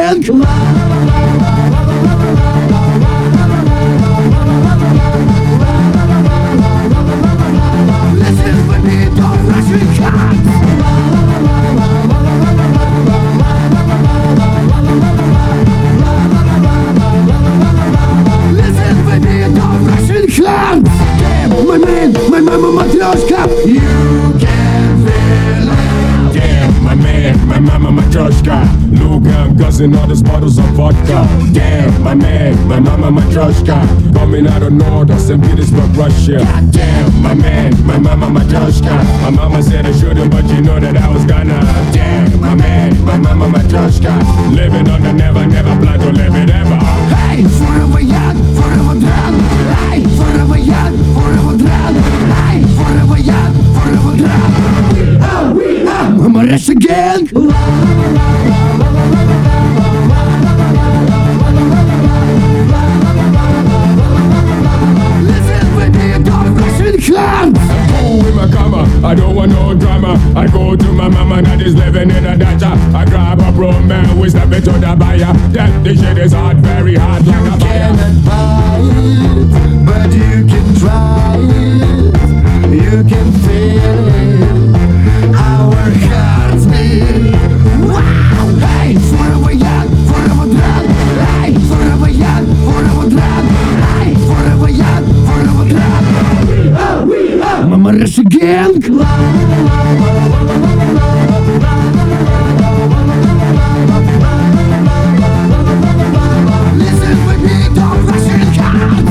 again. Listen with me, don't rush me, cats. Listen with me, don't rush me, cats. Damn, my man, my mama Matryoshka. You can feel it. Damn, my man, my mama Matryoshka. Luga, guzzling all these bottles of vodka. Damn, my man, my mama Matryoshka. Coming out of North, St. Petersburg, Russia. Damn, my man, my mama Matryoshka. My mama said I shouldn't, but you know that I was gonna. Damn, my man, my mama Matryoshka. Living on the never, never plan to live it ever. Hey, forever young, forever dead. Hey, forever young, forever dead. Hey, forever young, forever dead. We are Mama Rush again. Listen with me, don't rush in clans. I'm cool with my karma, I don't want no drama. I go to my mama that is living in a dacha. I grab a bro man, we step into the buyer. That the shit is hard, very hard like a fire. Cannot buy it, but you can try it. You can feel it. Our hearts beat. Wow! Hey, forever young, forever dead. Hey, forever young, forever dead. Hey, forever young, forever dead. We are Mama Rush again. Listen with me, don't rush in cats.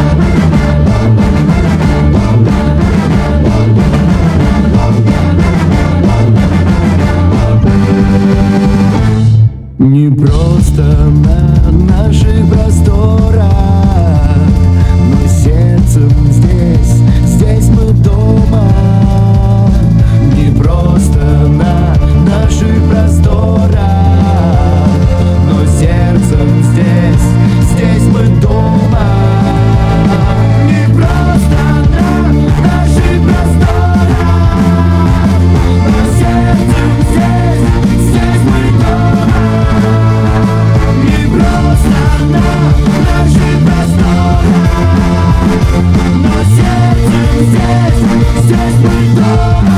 Не просто на наших просторах, но сердцем здесь, здесь мы дома. Не просто на наших просторах, но сердцем здесь, здесь мы дома. Не просто на наших просторах, но сердцем здесь, здесь мы дома. Не просто на наших просторах, но сердцем здесь, здесь мы дома.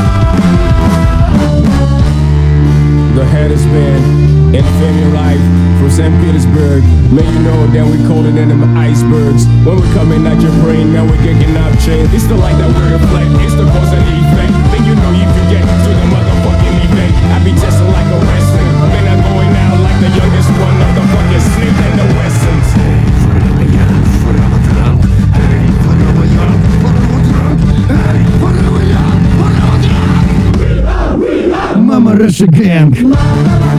The head is spin, infinite life from St. Petersburg. Man, you know that we colder than them icebergs. When we're coming at your brain, now we're kicking out chains. It's the light that we reflect, it's the cause and effect. Then you know you can get to the motherfucking event. I be testing like a wrestling. Man, I'm going out like the youngest one of the fucking Smith and the Wessons. Forever young, forever drunk. Hey, forever young, forever drunk. Hey, forever young, forever drunk. We are Mama Rush again.